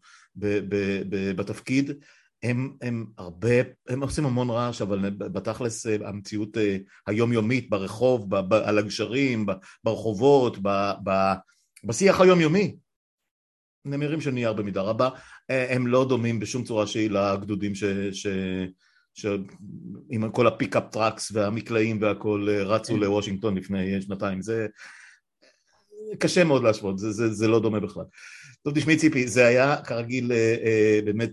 בתפקיד, הם, הם הרבה, הם עושים המון רעש, אבל בתכלס המציאות היומיומית ברחוב, ב, ב, על הגשרים, ב, ברחובות, ב, ב, בשיח היומיומי, נמירים של נייר במידה רבה, הם לא דומים בשום צורה שהיא לגדודים ש... ש עם כל הפיקאפ טראקס והמקלעים והכל רצו לוושינגטון לפני שנתיים, זה קשה מאוד להשוות, זה, זה, זה לא דומה בכלל. טוב, תשמעי ציפי, זה היה כרגיל באמת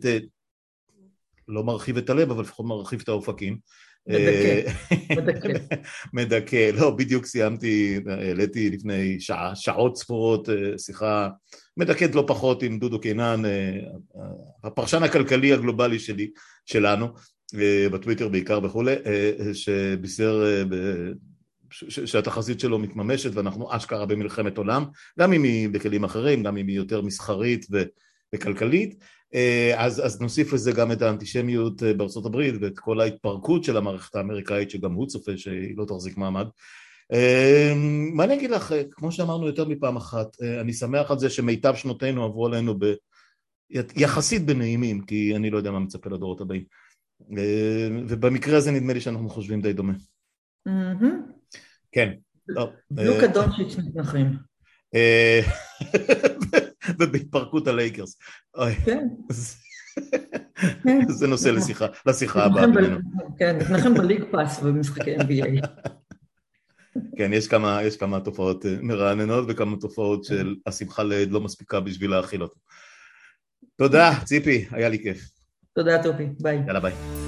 לא מרחיב את הלב, אבל לפחות מרחיב את האופקים. מדכא, מדכא. מדכא, לא, בדיוק סיימתי, העליתי לפני שעה, שעות ספורות, שיחה מדכאת לא פחות עם דודו קינן, הפרשן הכלכלי הגלובלי שלי, שלנו, בטוויטר בעיקר וכו', שבישר שהתחזית שלו מתממשת, ואנחנו אשכרה במלחמת עולם, גם אם היא בכלים אחרים, גם אם היא יותר מסחרית וכלכלית, אז, אז נוסיף לזה גם את האנטישמיות בארצות הברית, ואת כל ההתפרקות של המערכת האמריקאית, שגם הוא צופה שהיא לא תחזיק מעמד. מה אני אגיד לך, כמו שאמרנו יותר מפעם אחת, אני שמח על זה שמיטב שנותינו עברו עלינו ב... יחסית בנעימים, כי אני לא יודע מה מצפה לדורות הבאים. ובמקרה הזה נדמה לי שאנחנו חושבים די דומה. כן. לוקה דונצ'יץ' מתנחים. ובהתפרקות הלייקרס. כן. זה נושא לשיחה הבאה. כן, מתנחם בליג פאס במשחקי אן בי איי. כן, יש כמה, יש כמה תופעות מרעננות וכמה תופעות של השמחה לעד לא מספיקה בשביל להכיל אותו. תודה, ציפי, היה לי כיף. תודה, טופי, ביי. יאללה, ביי.